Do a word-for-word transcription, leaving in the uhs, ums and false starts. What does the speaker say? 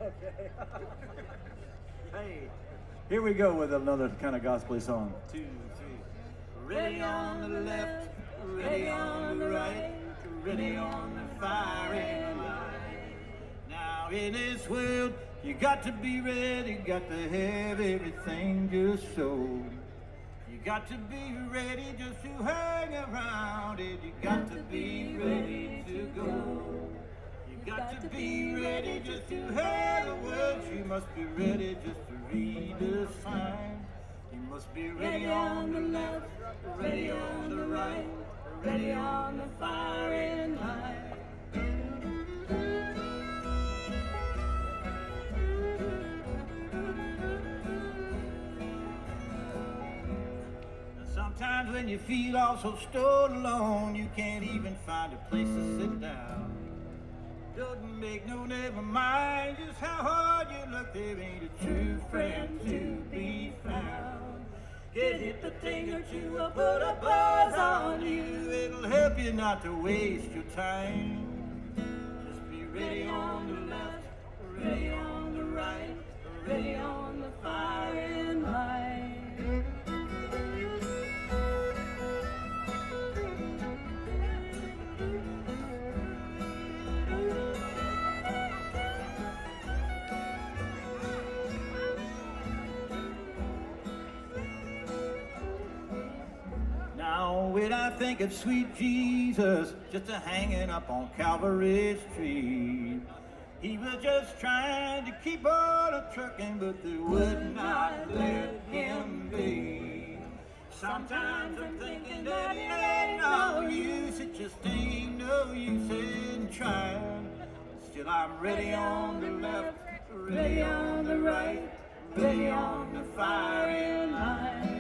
Okay. Hey, here we go with another kind of gospel song. Two, three. Ready on the left, ready on the right, ready on the firing line. Now in this world, you got to be ready, got to have everything just so. You got to be ready just to hang around it. You got to be ready to go. You got to be ready just to hear the words. You must be ready just to read the sign. You must be ready on the left, ready on the right, ready on the firing line. Sometimes when you feel all so stone alone, you can't even find a place to sit down. Doesn't make no never mind just how hard you look, there ain't a true friend to be found. Get hit the thing or two or put a buzz on you, it'll help you not to waste your time. Just be ready on the left, ready on the right, ready on the firing line. Now when I think of sweet Jesus, just a hanging up on Calvary's tree, he was just trying to keep on a trucking, but they would not let him be. Sometimes I'm thinking that it ain't no use, it just ain't no use in trying. Still I'm ready on the left, ready on the right, ready on the firing line.